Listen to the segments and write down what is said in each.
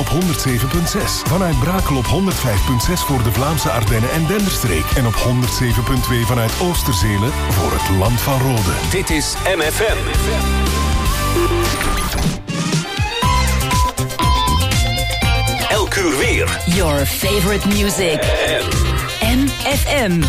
op 107.6. Vanuit Brakel op 105.6 voor de Vlaamse Ardennen en Denderstreek. En op 107.2 vanuit Oosterzelen voor het Land van Rode. Dit is MFM. Elk uur weer. Your favorite music. MFM.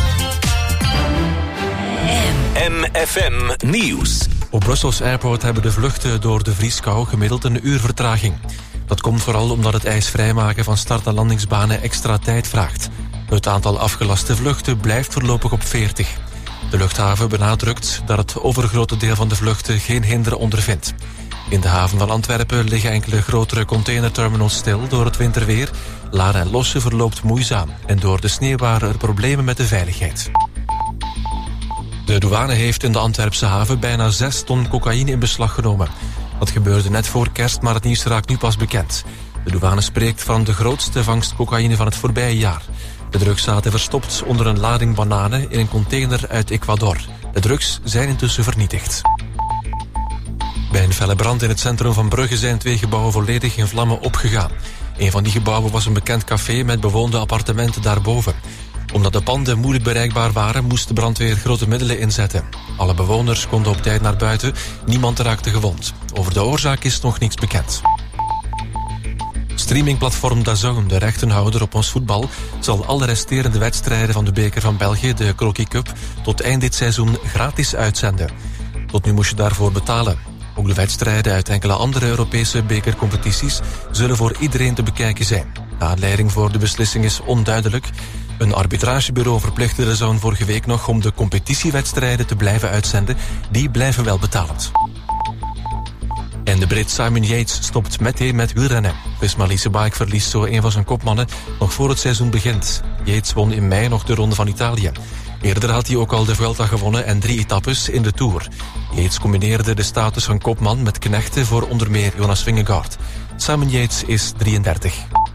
MFM Nieuws. Op Brussels Airport hebben de vluchten door de vrieskou gemiddeld een uur vertraging. Dat komt vooral omdat het ijsvrijmaken van start- en landingsbanen extra tijd vraagt. Het aantal afgelaste vluchten blijft voorlopig op 40. De luchthaven benadrukt dat het overgrote deel van de vluchten geen hinder ondervindt. In de haven van Antwerpen liggen enkele grotere containerterminals stil door het winterweer. Laden en lossen verloopt moeizaam en door de sneeuw waren er problemen met de veiligheid. De douane heeft in de Antwerpse haven bijna 6 ton cocaïne in beslag genomen. Dat gebeurde net voor kerst, maar het nieuws raakt nu pas bekend. De douane spreekt van de grootste vangst cocaïne van het voorbije jaar. De drugs zaten verstopt onder een lading bananen in een container uit Ecuador. De drugs zijn intussen vernietigd. Bij een felle brand in het centrum van Brugge zijn 2 gebouwen volledig in vlammen opgegaan. Een van die gebouwen was een bekend café met bewoonde appartementen daarboven. Omdat de panden moeilijk bereikbaar waren, moest de brandweer grote middelen inzetten. Alle bewoners konden op tijd naar buiten, niemand raakte gewond. Over de oorzaak is nog niets bekend. Streamingplatform DAZN, de rechtenhouder op ons voetbal, zal alle resterende wedstrijden van de beker van België, de Croquis Cup, tot eind dit seizoen gratis uitzenden. Tot nu moest je daarvoor betalen. Ook de wedstrijden uit enkele andere Europese bekercompetities zullen voor iedereen te bekijken zijn. De aanleiding voor de beslissing is onduidelijk. Een arbitragebureau verplichtte DAZN vorige week nog om de competitiewedstrijden te blijven uitzenden. Die blijven wel betalend. En de Brit Simon Yates stopt meteen met wielrennen. Visma Bike verliest zo een van zijn kopmannen nog voor het seizoen begint. Yates won in mei nog de Ronde van Italië. Eerder had hij ook al de Vuelta gewonnen en 3 etappes in de Tour. Yates combineerde de status van kopman met knechten voor onder meer Jonas Vingegaard. Simon Yates is 33.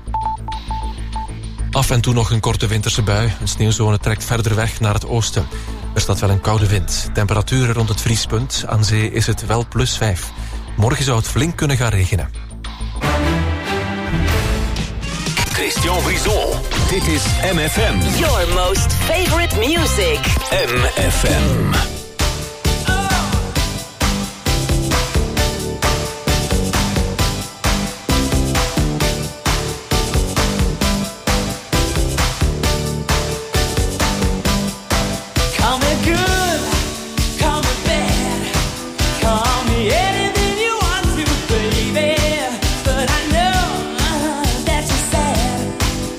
Af en toe nog een korte winterse bui. Een sneeuwzone trekt verder weg naar het oosten. Er staat wel een koude wind. Temperaturen rond het vriespunt. Aan zee is het wel +5. Morgen zou het flink kunnen gaan regenen. Christian Brison. Dit is MFM. Your most favorite music. MFM.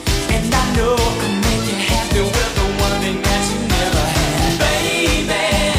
Baby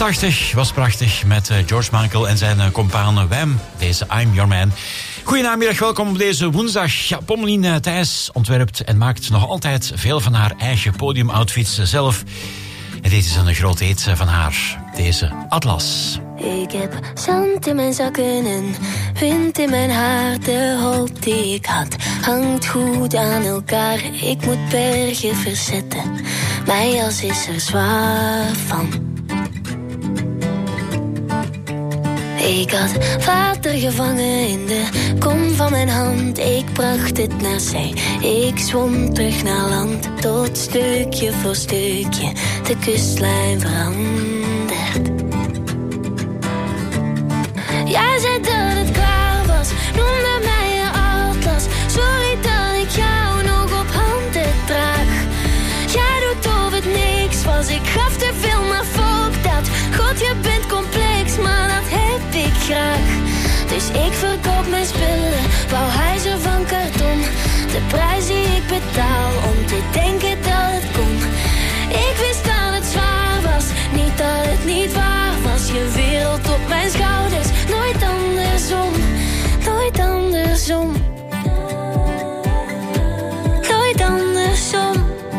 81 was prachtig met George Michael en zijn compaan Wham. Deze I'm Your Man. Goedenamiddag, welkom op deze woensdag. Ja, Pommelien Thijs ontwerpt en maakt nog altijd veel van haar eigen podiumoutfits zelf. En dit is een groot hit van haar, deze Atlas. Ik heb zand in mijn zakken en wind in mijn haar. De hoop die ik had hangt goed aan elkaar. Ik moet bergen verzetten, mijn jas is er zwaar van. Ik had water gevangen in de kom van mijn hand. Ik bracht het naar zee, ik zwom terug naar land. Tot stukje voor stukje de kustlijn verandert. Jij zei dat het klaar was, noemde mij je atlas. Sorry dat ik jou nog op handen draag. Jij doet of het niks was, ik gaf te veel, maar fuck dat. God, je bent complex, maar dat heb ik graag. Dus ik verkoop mijn spullen, bouw huizen van karton. De prijs die ik betaal om te denken dat het kon. Ik wist dat het zwaar was, niet dat het niet waar was. Je wereld op mijn schouders, nooit andersom, nooit andersom. Nooit andersom.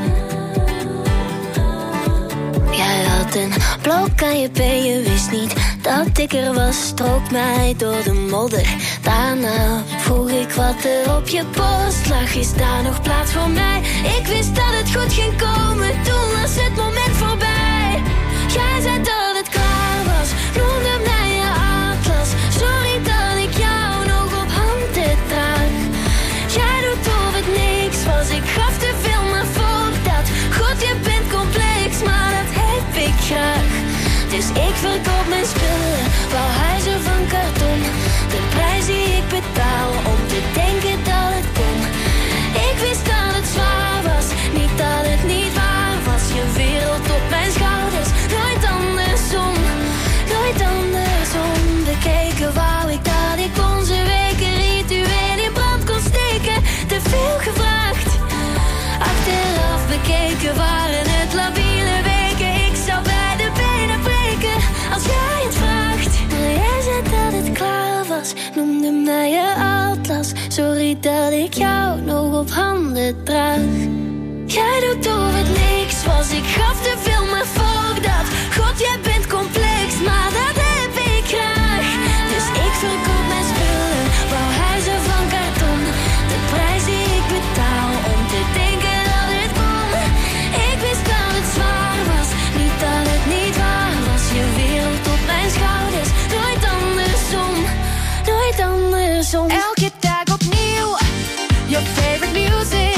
Jij had een blok aan je been, je wist niet dat ik er was. Strook mij door de modder, daarna vroeg ik wat er op je borst lag. Is daar nog plaats voor mij? Ik wist dat het goed ging komen, toen was het moment voorbij. Jij zei dat het klaar was, noemde mij je atlas. Sorry dat ik jou nog op handen draag. Jij doet of het niks was, ik gaf te veel, maar fuck dat. God, je bent complex, maar dat heb ik graag. Dus ik verkoop mijn spullen, bouw huizen van karton. De prijs die ik betaal om te denken dat het kon. Ik wist dat het zwaar was, niet dat het niet waar was. Je wereld op mijn schouders, nooit andersom, nooit andersom. Bekeken wou ik dat ik onze weken ritueel in brand kon steken. Te veel gevraagd, achteraf bekeken waren het labiele weken. Ik zou bij de benen breken als jij het vraagt. Maar jij zei dat het klaar was, noemde mij je atlas. Sorry dat ik jou nog op handen draag. Jij doet of het niks was, ik gaf te veel, maar fuck dat. God, jij bent complex, maar dat heb ik graag. Dus ik verkoop mijn spullen, bouw huizen van karton. De prijs die ik betaal om te denken dat het kon. Ik wist dat het zwaar was, niet dat het niet waar was. Je wereld op mijn schouders, nooit andersom, nooit andersom. Elke dag opnieuw, your favorite music.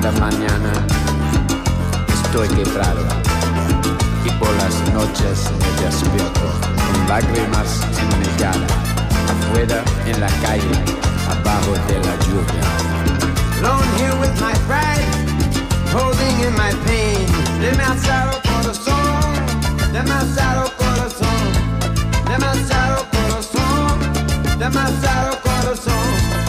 Cada mañana estoy quebrado y por las noches me despierto con lágrimas en mi cara, afuera en la calle, abajo de la lluvia. Alone here with my pride, holding in my pain. Demasiado corazón, demasiado corazón, demasiado corazón, demasiado corazón.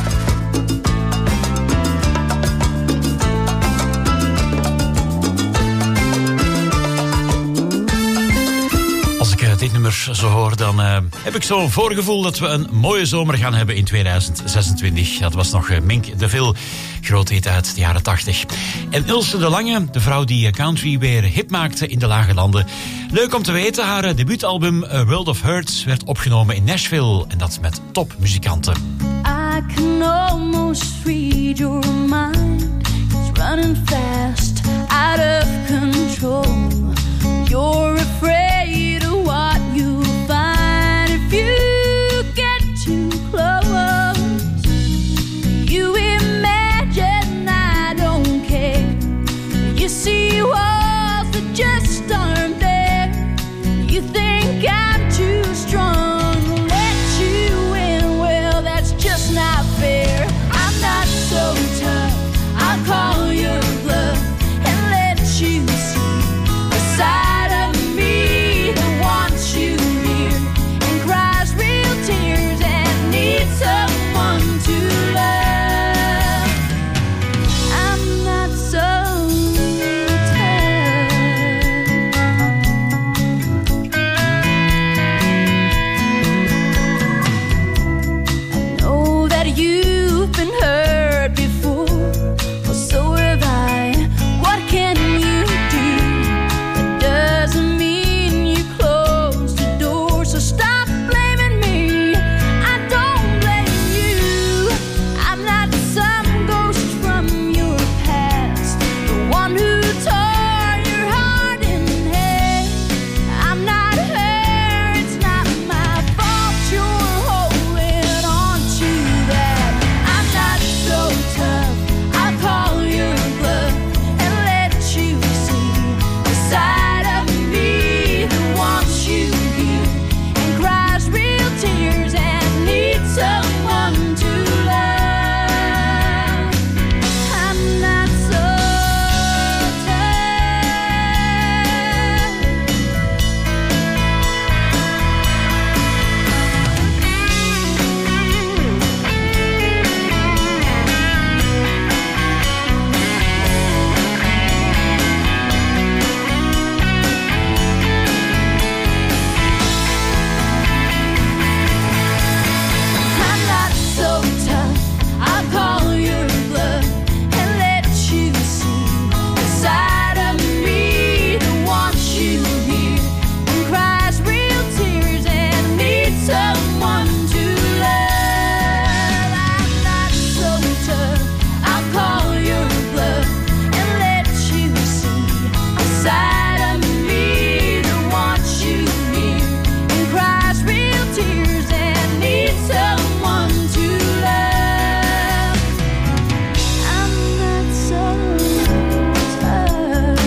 Dit nummer zo hoor, dan heb ik zo'n voorgevoel dat we een mooie zomer gaan hebben in 2026. Dat was nog Mink de Vil, groot hit uit de jaren 80. En Ilse de Lange, de vrouw die country weer hip maakte in de lage landen. Leuk om te weten, haar debuutalbum World of Hurt werd opgenomen in Nashville. En dat met topmuzikanten. I can almost read your mind. It's running fast, out of control. You're afraid of what you find if you get too close. You imagine I don't care. You see walls that just aren't there. You think I'm too strong to let you in. Well, that's just not fair. I'm not so tough. I'll call your bluff and let you see a side of me that wants you near and cries real tears and needs someone to love. I'm not so I know that you've been hurt before. Well, so have I. What can you do? That doesn't mean you close the door. So stop blaming me. I don't blame you. I'm not some ghost from your past, the one who tore your heart in half. I'm not her. It's not my fault you're holding on to that. I'm not so tough. I'll call your bluff and let you see the side of me that wants you here and cries real tears and needs someone to love. I'm not so I'm not so tough. I'll call your bluff and let you see the side of me that wants you here and cries real tears and needs someone to love. I'm not so tough. I'll call your bluff and let you see the side of me that wants you here and cries real tears and needs someone to love. I'm not so tough.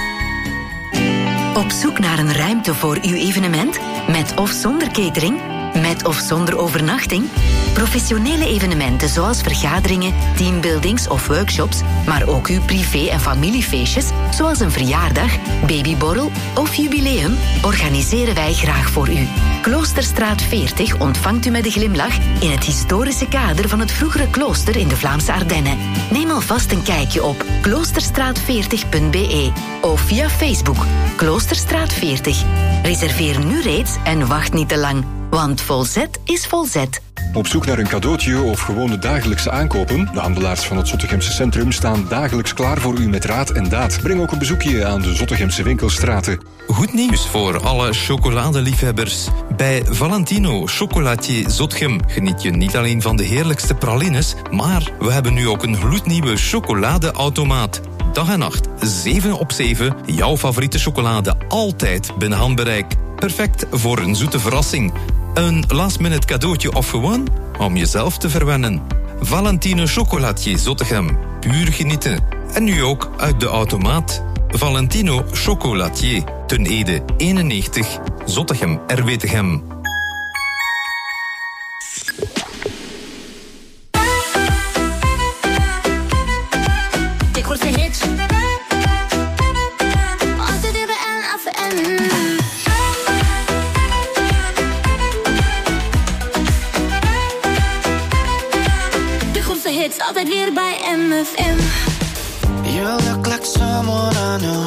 Op zoek naar een ruimte voor uw evenement? Met of zonder catering? Met of zonder overnachting? Professionele evenementen zoals vergaderingen, teambuildings of workshops, maar ook uw privé- en familiefeestjes, zoals een verjaardag, babyborrel of jubileum, organiseren wij graag voor u. Kloosterstraat 40 ontvangt u met een glimlach in het historische kader van het vroegere klooster in de Vlaamse Ardennen. Neem alvast een kijkje op kloosterstraat40.be of via Facebook Kloosterstraat 40. Reserveer nu reeds en wacht niet te lang, want Volzet is Volzet. Op zoek naar een cadeautje of gewoon de dagelijkse aankopen? De handelaars van het Zottegemse centrum staan dagelijks klaar voor u met raad en daad. Breng ook een bezoekje aan de Zottegemse winkelstraten. Goed nieuws voor alle chocoladeliefhebbers. Bij Valentino Chocolatier Zottegem geniet je niet alleen van de heerlijkste pralines, maar we hebben nu ook een gloednieuwe chocoladeautomaat. Dag en nacht, 7 op 7, jouw favoriete chocolade altijd binnen handbereik. Perfect voor een zoete verrassing. Een last-minute cadeautje of gewoon om jezelf te verwennen. Valentino Chocolatier Zottegem. Puur genieten. En nu ook uit de automaat. Valentino Chocolatier. Ten Ede 91. Zottegem Erwetegem. Altijd weer bij MFM. You look like someone I know.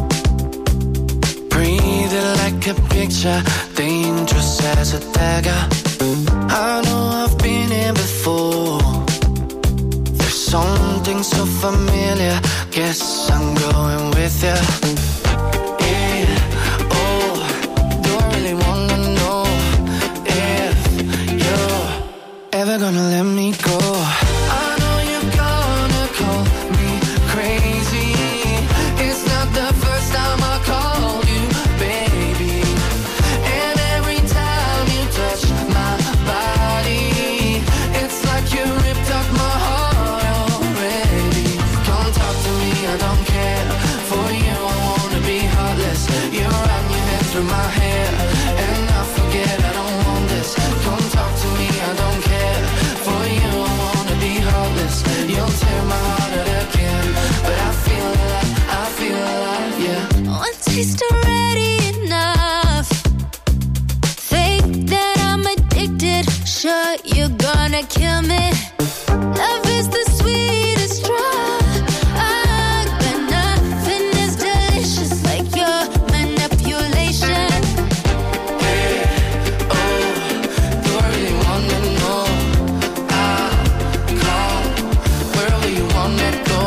Breathing like a picture, dangerous as a dagger. I know I've been here before. There's something so familiar. Guess I'm going with you. Yeah, oh, don't really wanna know if you're ever gonna let me go. Taste already enough. Think that I'm addicted. Sure, you're gonna kill me. Love is the sweetest drug. But nothing is delicious like your manipulation. Hey, oh, do I really wanna know? I'll call wherever you wanna go.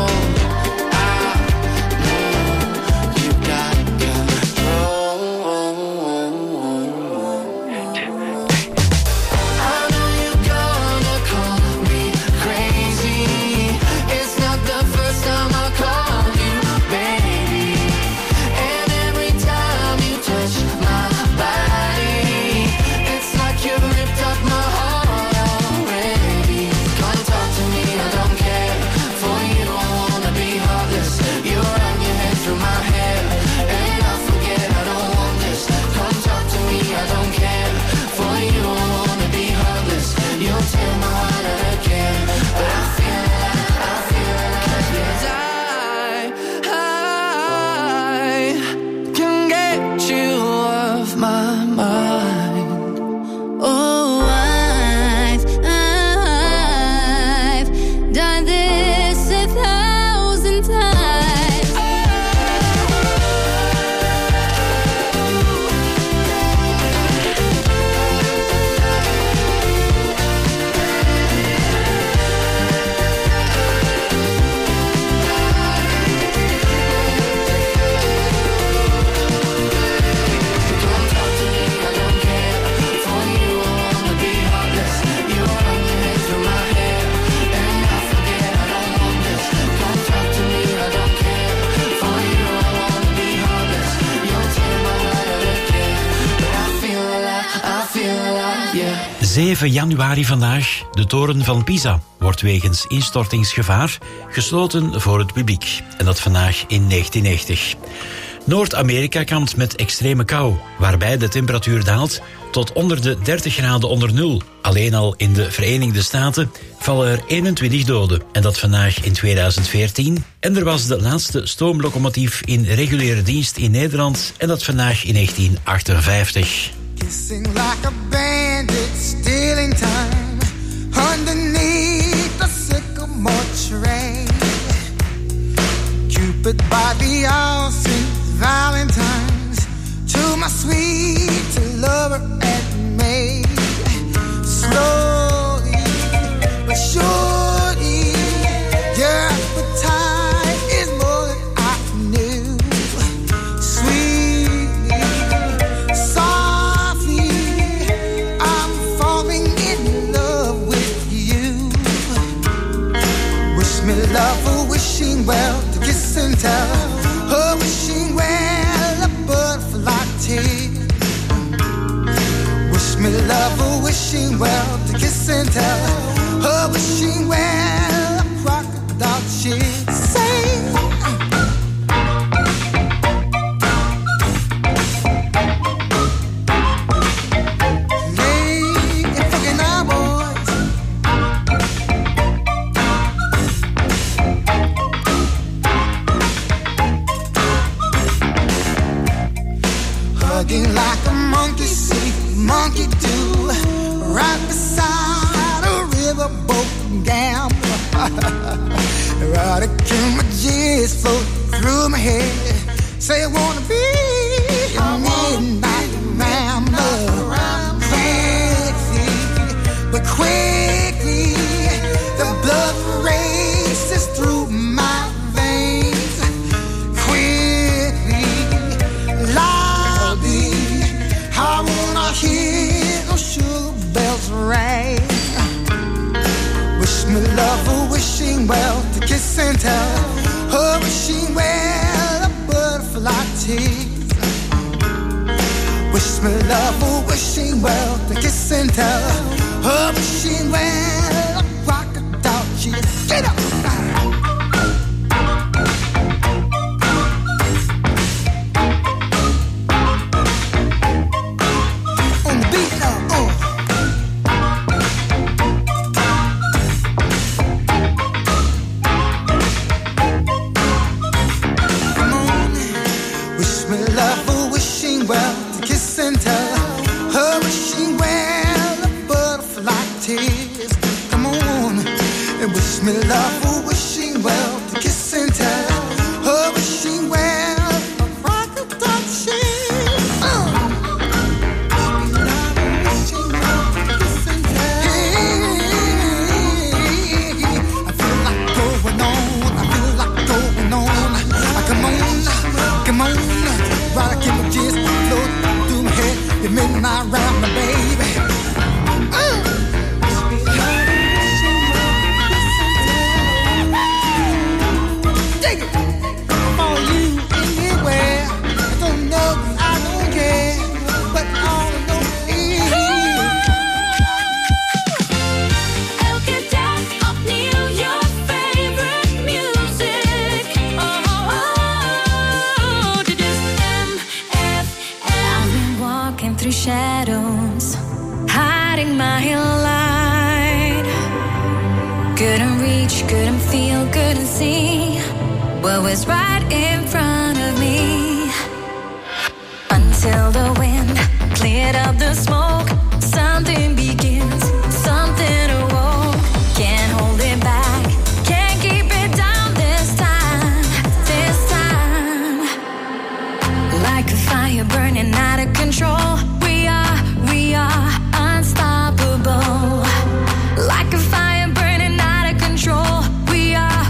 Yeah. 7 januari vandaag. De toren van Pisa wordt wegens instortingsgevaar gesloten voor het publiek. En dat vandaag in 1990. Noord-Amerika kampt met extreme kou, waarbij de temperatuur daalt tot onder de 30 graden onder nul. Alleen al in de Verenigde Staten vallen er 21 doden. En dat vandaag in 2014. En er was de laatste stoomlocomotief in reguliere dienst in Nederland. En dat vandaag in 1958. Kissing like a bandit, stealing time underneath the sycamore tree. Cupid by the all St. Valentine's to my sweet lover and me. Slowly but surely, your appetite is more than I knew. Sweetly, softly, I'm falling in love with you. Wish me love or wishing well to kiss and tell. Oh, wishing well a butterfly tear. Wish me love or wishing well to kiss and tell. Oh, wishing well a crocodile tear. Say. Like a monkey see, monkey do, right beside a riverboat gambler. Erotic images float through my head. Say I wanna be a midnight rambler. Quickly, but quickly, the blood races through my veins. Quickly, I wanna hear those sugar bells ring. Wish me love or wishing well to kiss and tell. Oh, wishing well a butterfly tease. Wish me love or wishing well to kiss and tell. Oh, wishing well a crocodile cheese. Get up! Me love for wishing well to kiss and tell. Oh, wishing well a crocodile sheen. Wishing well to kiss and tell. I feel like going on. I feel like going on. Come on, come on. Right, give me just float through my head. You midnight round my baby. Shadows, hiding my light. Couldn't reach, couldn't feel, couldn't see what was right in front of me. Until the wind cleared up the smoke, something begins, something awoke. Can't hold it back, can't keep it down this time, this time. Like a fire burning out of control. We are unstoppable. Like a fire burning out of control. We are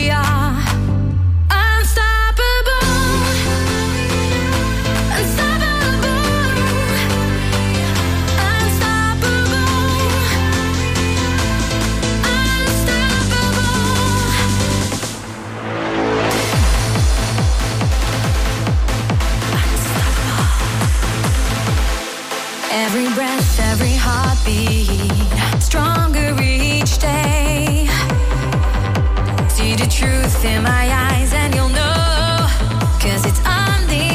unstoppable. Unstoppable. Unstoppable. Every breath, every heartbeat, stronger each day. See the truth in my eyes and you'll know, 'cause it's undeniable.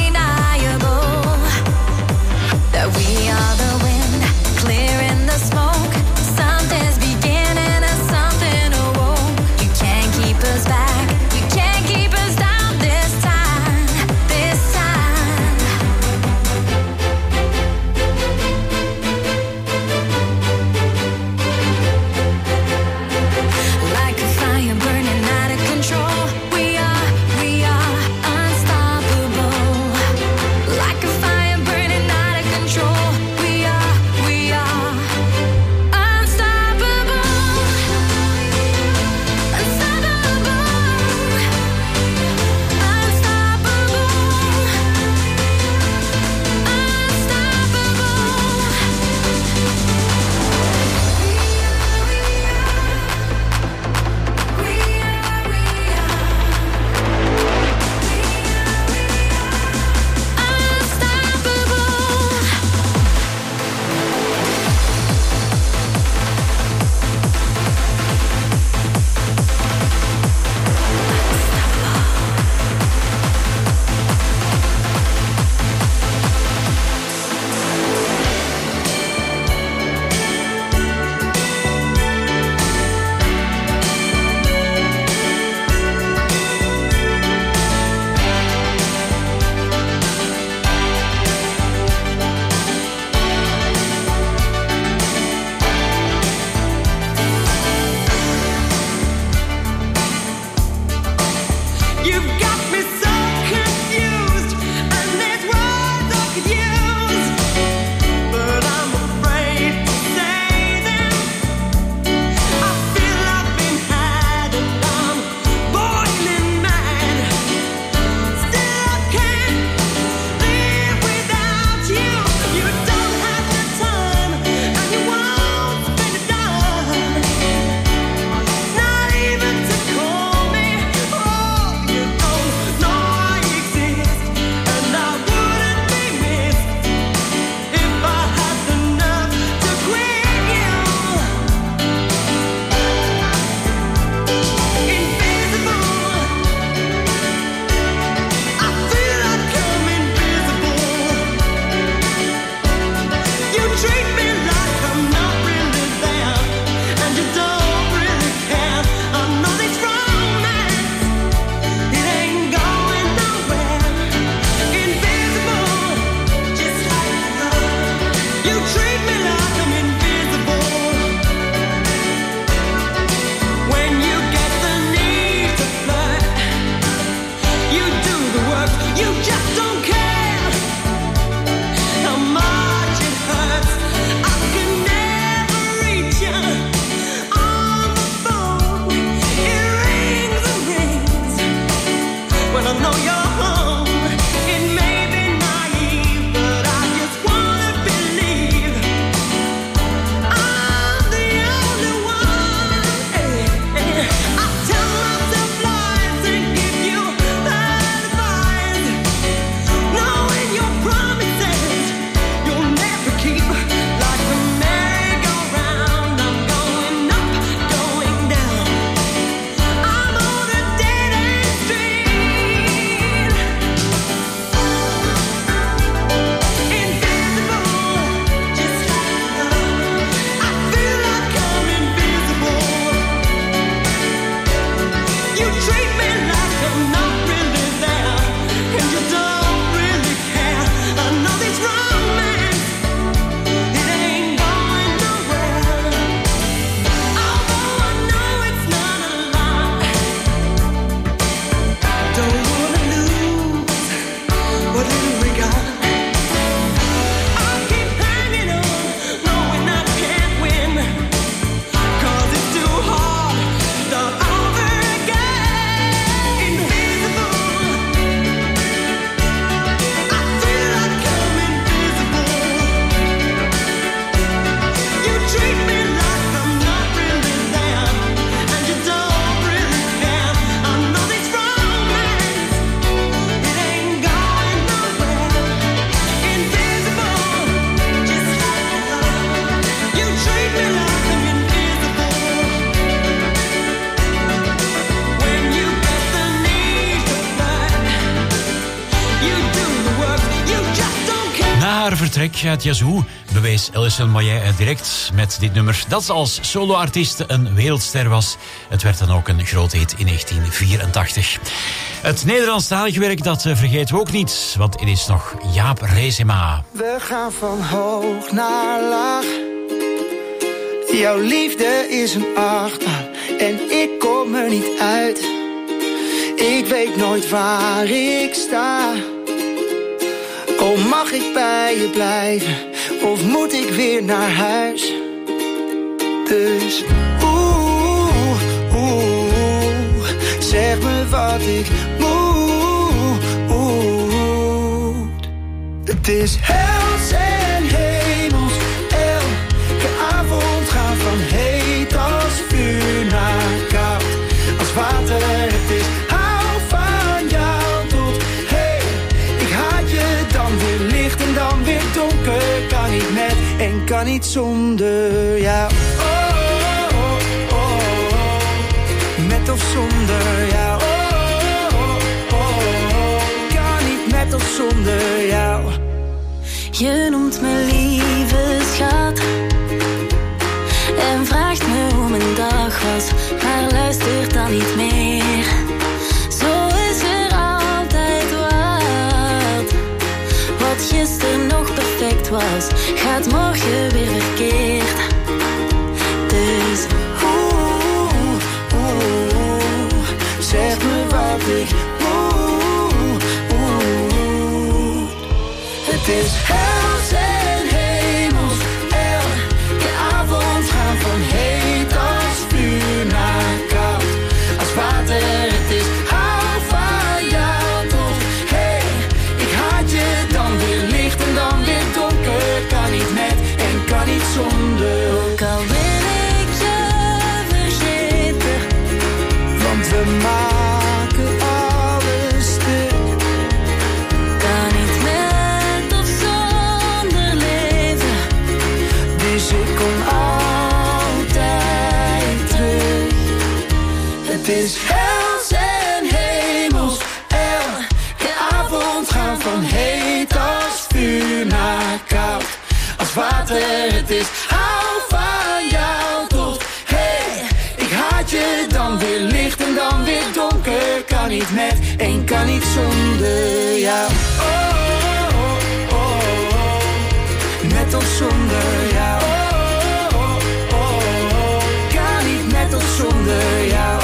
haar vertrek uit Yazoo bewees Alison Moyet direct met dit nummer dat ze als soloartieste een wereldster was. Het werd dan ook een groot hit in 1984. Het Nederlandstalige werk, dat vergeten we ook niet, want het is nog Jaap Reesema. We gaan van hoog naar laag. Jouw liefde is een achtbaan en ik kom er niet uit. Ik weet nooit waar ik sta. Oh, mag ik bij je blijven of moet ik weer naar huis? Dus zeg me wat ik moet. Het is hels en hemels. Elke avond gaan van heet als vuur naar koud als water. Het is hou van jou tot hey. Ik haat je, dan weer licht en dan weer donker. Kan niet met en kan niet zonder jou. Met of zonder jou. Kan niet met of zonder jou. Je noemt me lieve schat en vraagt me hoe mijn dag was, maar luistert dan niet meer. Zo is er altijd wat gisteren nog perfect was, gaat morgen weer verkeerd. Dus zeg me wat ik moet. Het is hels en hemels. Elke avond gaan van heet als vuur naar koud als water. Het is hou van jou tot hey. Ik haat je, dan weer licht en dan weer donker. Kan niet met en kan niet zonder. Ook al wil ik je vergeten, want we maken alles stuk. Kan niet met of zonder leven, dus ik kom altijd terug. Het is hels en hemels. Elke avond gaan van heet als vuur naar koud als water. Het is hou van jou tot hey. Ik haat je, dan weer licht en dan weer donker. Kan niet met en kan niet zonder jou. Met of zonder jou. Kan niet met of zonder jou.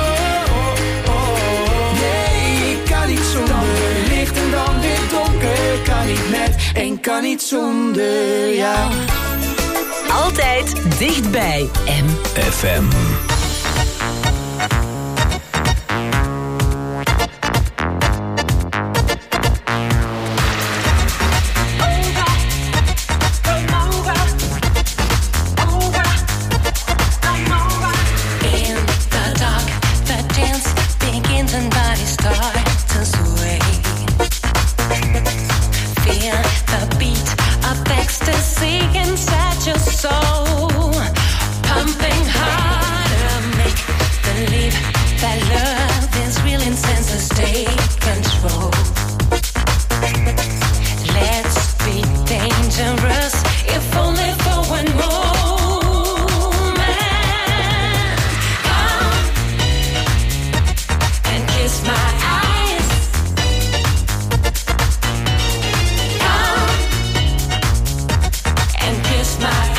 Nee, ik kan niet zonder. Dan weer licht en dan weer donker. Kan niet met en kan niet zonder jou. Altijd dichtbij MFM. Pumping harder, make believe that love is real and senses take control. Let's be dangerous, if only for one moment. Come and kiss my eyes. Come and kiss my eyes.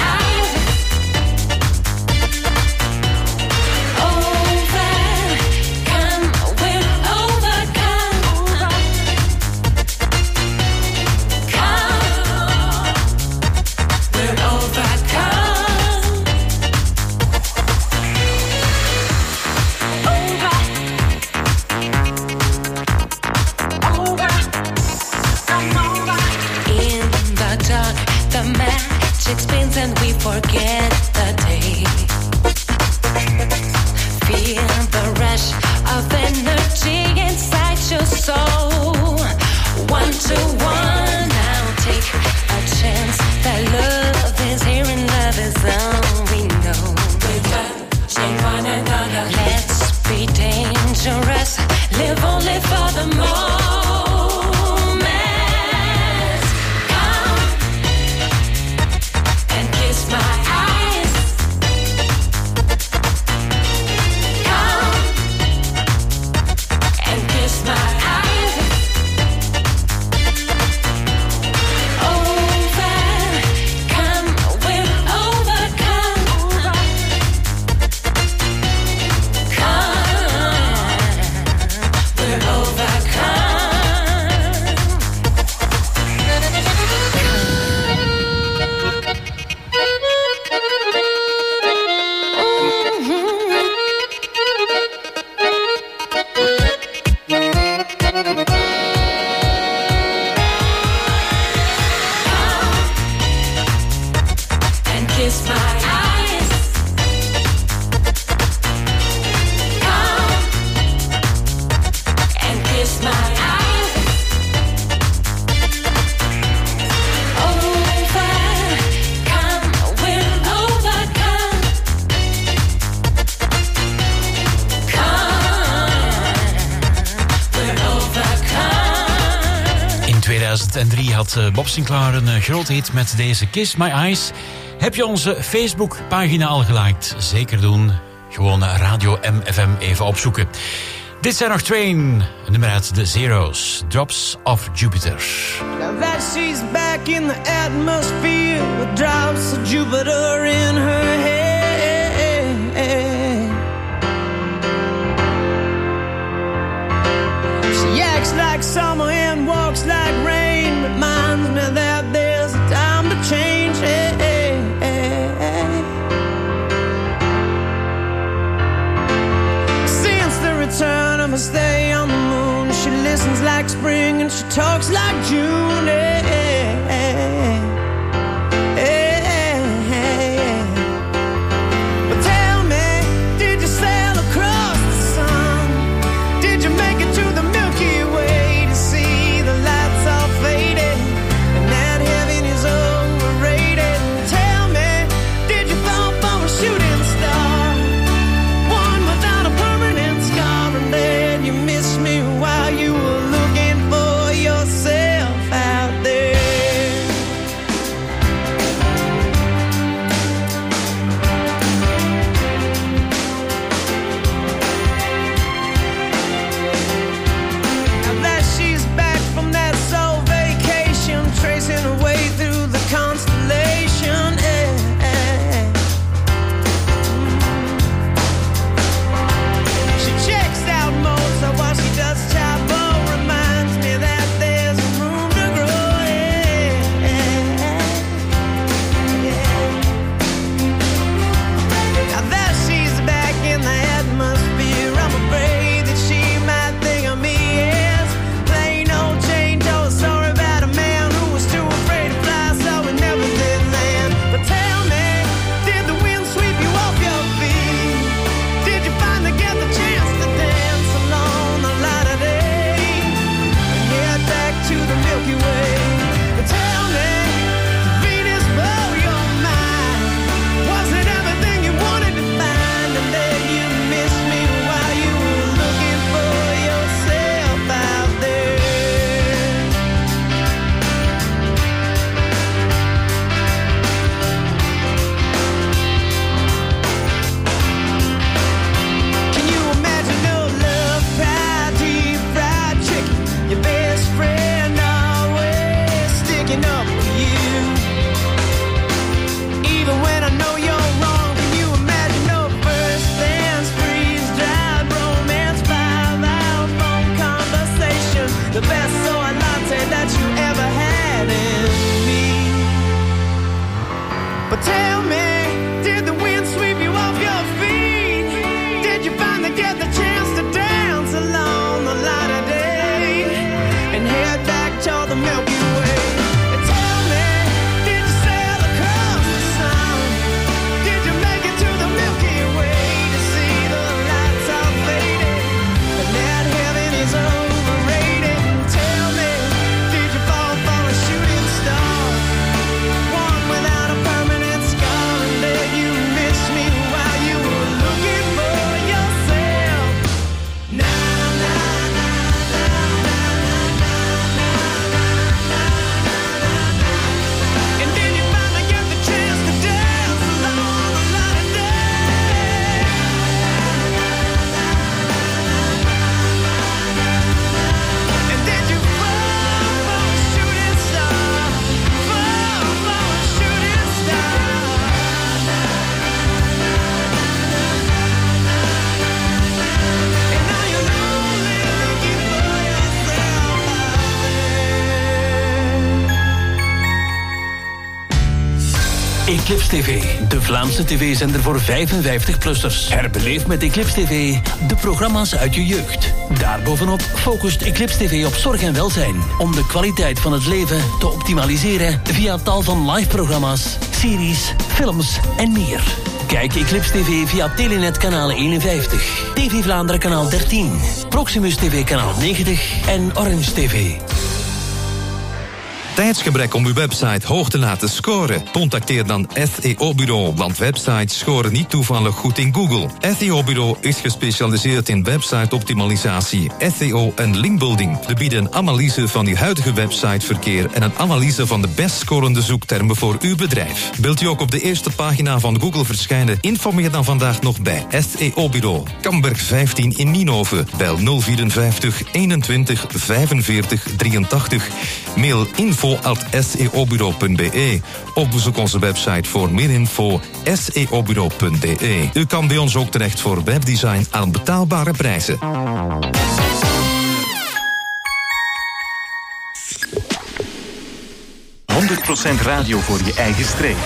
And we forget the day. Feel the rush of energy inside your soul. One to one, now take a chance. That love is here and love is all we know. We're touching one another. Let's be dangerous. Live only for the moment. Come 2003 had Bob Sinclair een grote hit met deze Kiss My Eyes. Heb je onze Facebookpagina al geliked? Zeker doen. Gewoon Radio MFM even opzoeken. Dit zijn nog twee. Een nummer uit de Zeros. Drops of Jupiter. Now that she's back in the atmosphere with drops of Jupiter in her head. She acts like summer and walks like rain. Reminds me that there's a time to change. Since the return of her stay on the moon, she listens like spring and she talks like June. But tell me, did you sail across the sun? Did you make it to the Milky Way to see the lights all faded and that heaven is overrated? Tell me, did you fall for a shooting star, one without a permanent scar, and then you missed me while you were looking for yourself out there? Now that she's back from that soul vacation, tracing her way through the constellation. She checks out Mozart while she does Chavo. Reminds me that there's room to grow. Now that she's back in the atmosphere, I'm afraid that she might think of me as plain old Jane Doe. Sorry about a man who was too afraid to fly, so we never did land. But tell me, did the wind sweep you off your feet? Did you finally get the chance to dance along the light of day and head back to the Milky Way? But tell me, did Venus blow your mind? Was it everything you wanted to find, and then you missed me while you were looking for yourself out there? Can you imagine no love, pride, deep fried chicken? Your best friend always sticking up for you, even when I know you're wrong. Can you imagine no first dance, freeze-dried romance, 5-hour phone conversation, the best soy latte that you ever had in me? But tell me, did the wind sweep you off your feet? Did you finally get the chance to dance along the light of day and head back toward the Milky Way? And tell me, did you sail across the sun? Did you make it to the Milky Way to see the lights all faded and that heaven is overrated? Tell me, did you fall for a shooting star, one without a permanent scar, and then you missed me while you were looking for yourself? Na na na na na na na na na. And then you finally get the chance to dance along the light of day. And then you fall for a shooting star, fall for a shooting star. And now you're lonely looking for yourself out there. Eclipse TV, de Vlaamse tv-zender voor 55-plussers. Herbeleef met Eclipse TV de programma's uit je jeugd. Daarbovenop focust Eclipse TV op zorg en welzijn, om de kwaliteit van het leven te optimaliseren via tal van live-programma's, series, films en meer. Kijk Eclipse TV via Telenet kanaal 51, TV Vlaanderen kanaal 13, Proximus TV kanaal 90 en Orange TV. Tijdsgebrek om uw website hoog te laten scoren? Contacteer dan SEO-bureau, want websites scoren niet toevallig goed in Google. SEO-bureau is gespecialiseerd in website-optimalisatie, SEO en linkbuilding. We bieden een analyse van uw huidige websiteverkeer en een analyse van de best scorende zoektermen voor uw bedrijf. Wilt u ook op de eerste pagina van Google verschijnen? Informeer dan vandaag nog bij SEO-bureau. Kamberg 15 in Nienhoven. Bel 054 21 45 83. Mail info@seobureau.be of bezoek onze website voor meer info seobureau.be. U kan bij ons ook terecht voor webdesign aan betaalbare prijzen. 100% radio voor je eigen streek.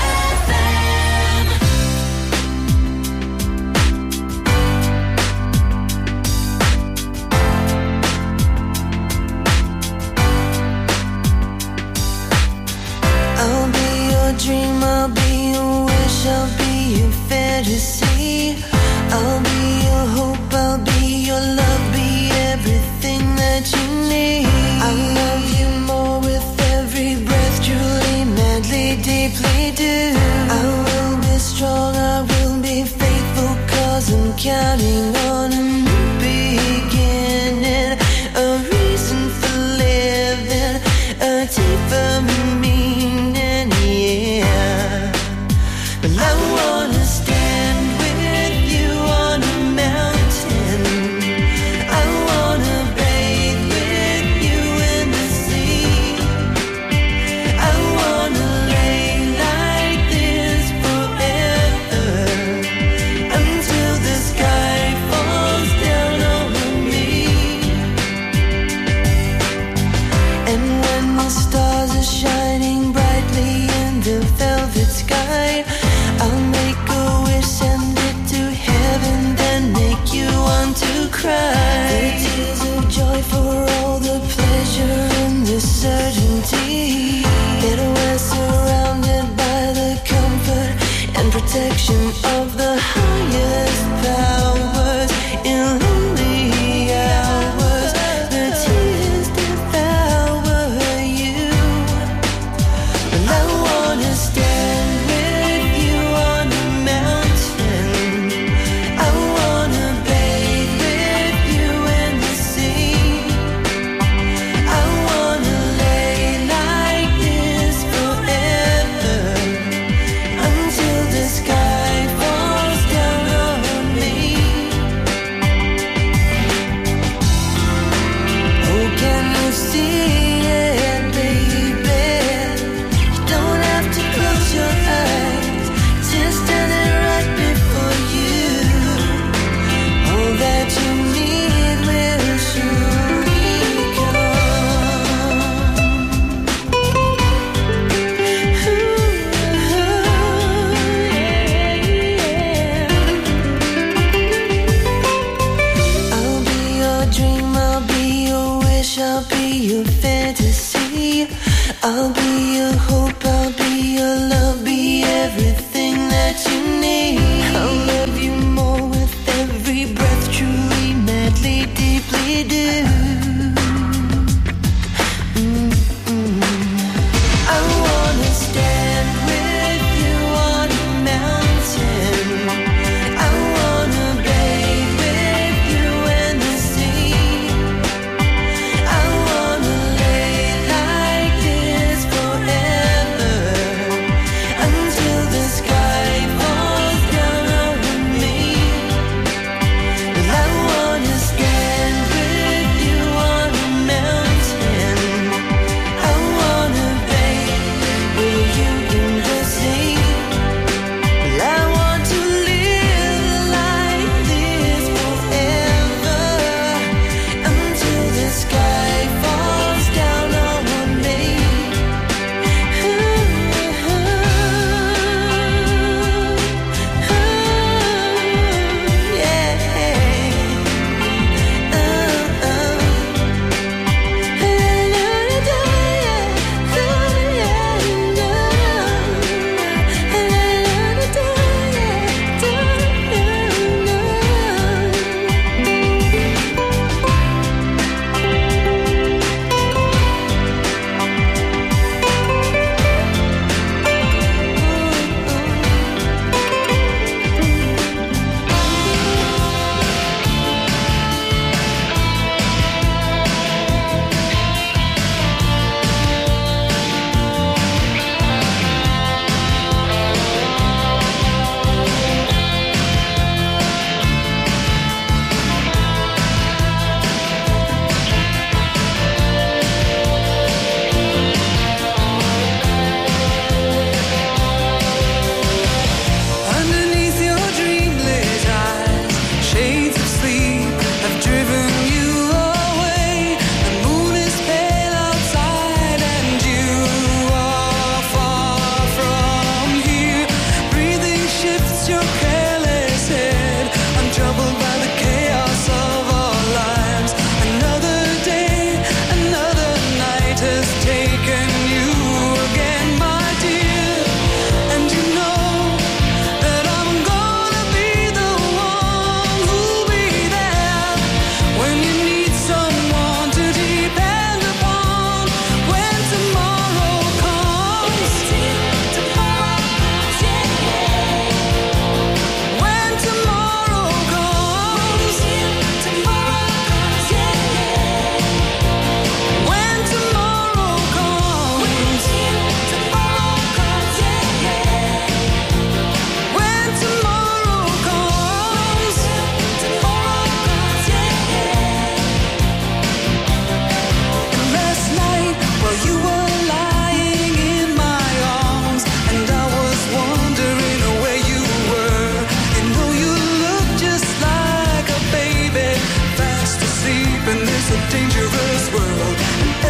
Dream, I'll be your wish, I'll be your fantasy. I'll be your hope, I'll be your love, be everything that you need. I love you more with every breath, truly, madly, deeply do. I will be strong, I will be faithful, 'cause I'm counting on a new beginning, a reason for living, a deeper meaning. But I wanna stand with you on a mountain. I wanna bathe with you in the sea. I wanna lay like this forever, until the sky falls down over me. And when the stars are shining brightly in the velvet sky, I'll make a wish, send it to heaven, then make you want to cry. The tears of joy for all the pleasure and the certainty that we're surrounded by the comfort and protection of the highest powers. In lonely hours, the tears devour you, and I wanna stand with you on a mountain. I wanna bathe with you in the sea. I wanna lay like this forever, until the sky falls down on me. Oh, can you see it, baby? You don't have to close your eyes, just standing right before you. All that you need will surely come. I'll be your dream, I'll be your wish, I'll be your fantasy. I'll be your hope, I'll be your love, be everything that you need. I'll love you more with every breath, truly, madly, deeply do. I wanna stand with you on a mountain. I wanna bathe with you in the sea. I wanna lay like this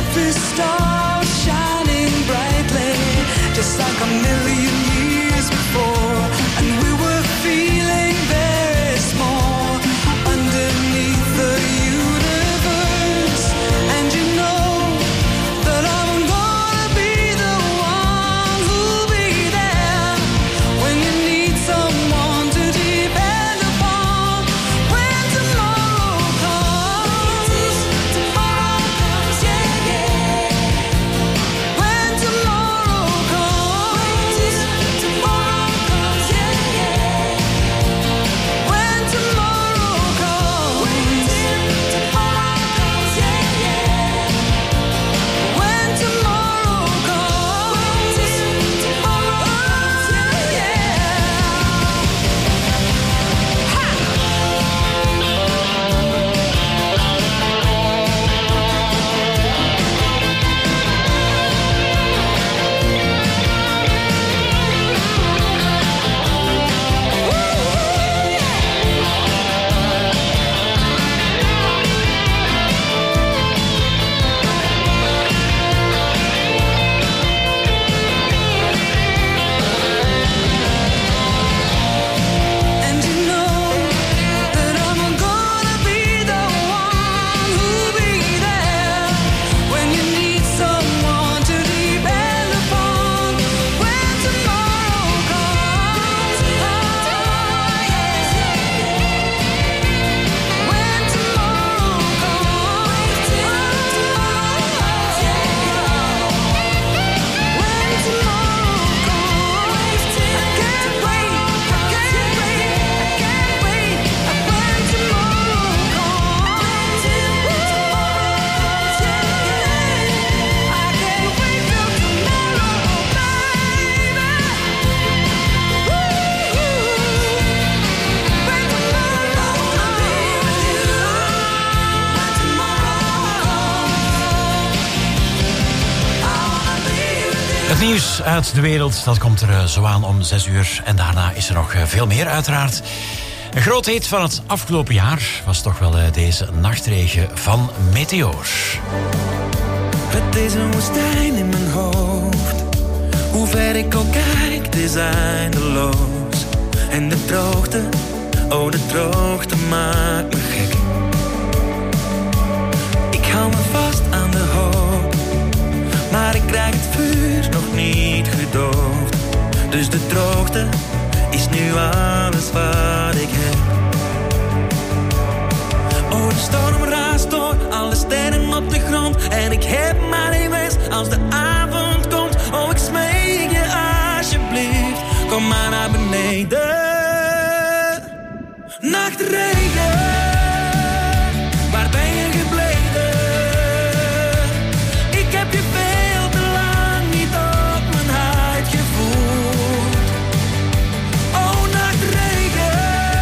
this star shining brightly, just like a million years before. And we were feeling very small underneath the universe. And you know that I'm gonna be the one who'll be there when you need someone to depend upon. When tomorrow comes, tomorrow comes, yeah, yeah. When tomorrow comes, tomorrow comes, yeah, yeah. When tomorrow comes, tomorrow comes, yeah, yeah. When tomorrow comes, tomorrow comes, yeah, yeah. And you know that I'm gonna be the one who'll be there when you need someone to depend upon. When tomorrow comes, oh yeah. When tomorrow comes, oh yeah. When tomorrow comes, I can't wait, I can't wait, I can't wait. When tomorrow comes, I can't wait till Het nieuws uit de wereld, dat komt er zo aan om 6 uur. En daarna is er nog veel meer uiteraard. Een groot hit van het afgelopen jaar was toch wel deze nachtregen van Meteor. Het is een woestijn in mijn hoofd. Hoe ver ik ook kijk, het is eindeloos. En de droogte, oh de droogte maakt me gek. Ik hou me vast aan de hoop, maar ik krijg het vuur nog niet gedoofd. Dus de droogte is nu alles wat ik heb. Oh, de storm raast door alle sterren op de grond. En ik heb maar één wens als de avond komt. Oh, ik smeek je alsjeblieft, kom maar naar beneden. Nachtregen, waar ben je gebleven? Ik heb je veel te lang niet op mijn huid gevoeld. Oh, nachtregen,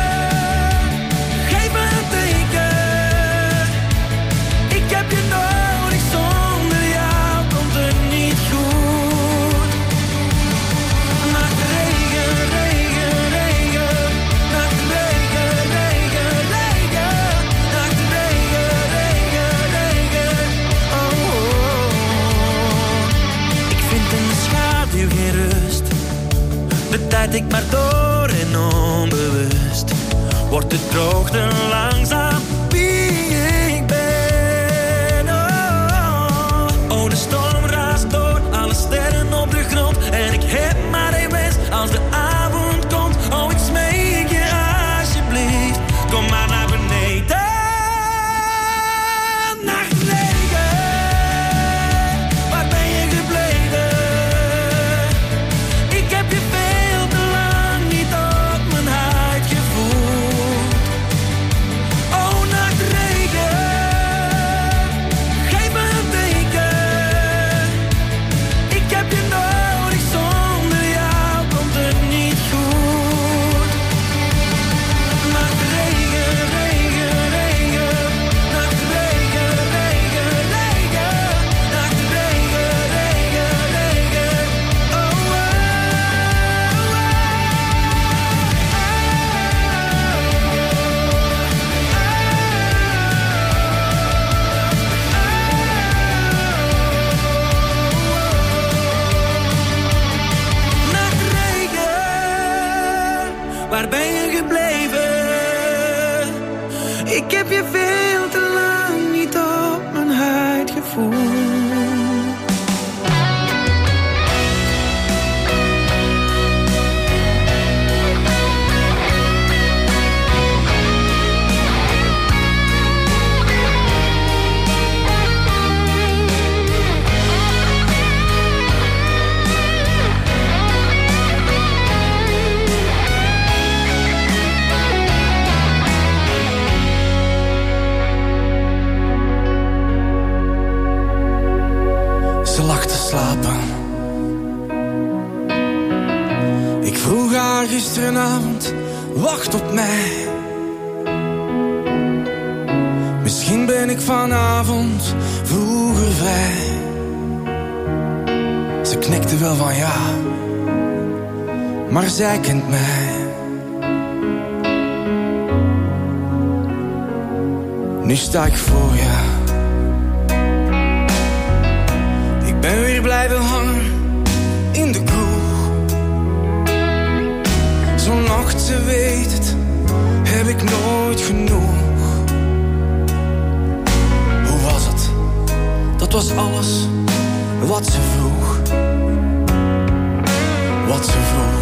geef me een teken. Ik heb je nodig, zonder jou komt het niet goed. Nachtregen, regen, regen. Nachtregen, regen, regen. Nachtregen, regen, regen. Oh, oh, oh. Ik vind in de schaduw geen rust. De tijd ik maar door en onbewust. Wordt de droogte langzaam wie ik ben. Oh, oh, de storm raast door alle sterren op de grond. En ik heb maar één wens als de avond komt. Oh, ik smeek je alsjeblieft, kom maar naar beneden. Nachtregen, waar ben je gebleven? Ik heb je veel te lang niet op mijn huid gevoeld. Oh, Ze lag te slapen. Ik vroeg haar gisteravond, wacht op mij. Misschien ben ik vanavond vroeger vrij. Ze knikte wel van ja, maar zij kent mij. Nu sta ik voor je. Ik ben weer blijven hangen in de kroeg. Zo'n nacht, ze weet het, heb ik nooit genoeg. Hoe was het? Dat was alles wat ze vroeg. Wat ze vroeg.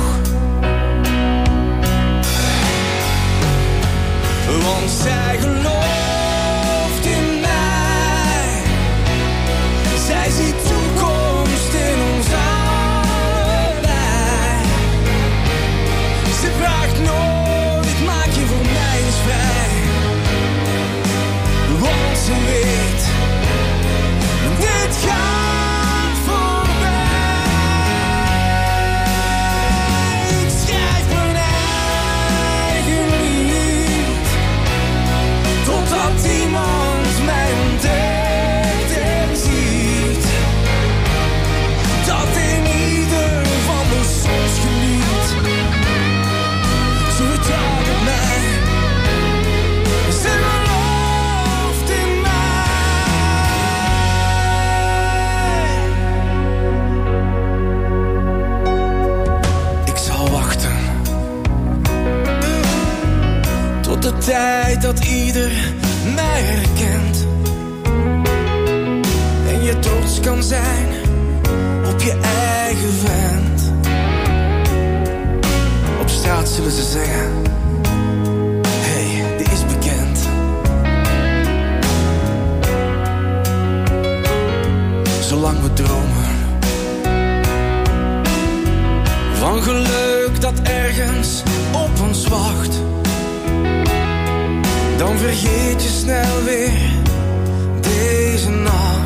Want zij gelooft in mij. Zij ziet toekomst in ons allebei. Ze vraagt nooit, maak je voor mij eens vrij. Want ze weet, dit gaat voorbij. Ik schrijf mijn eigen lied, totdat iemand mij ontdekt en ziet. Dat in ieder van me soms geniet. Ze vertrouwt op mij. Ze gelooft in mij. Ik zal wachten tot de tijd dat ieder mij herkent. En je trots kan zijn op je eigen vent. Op straat zullen ze zeggen, hey, die is bekend. Zolang we dromen van geluk dat ergens op ons wacht, dan vergeet je snel weer deze nacht.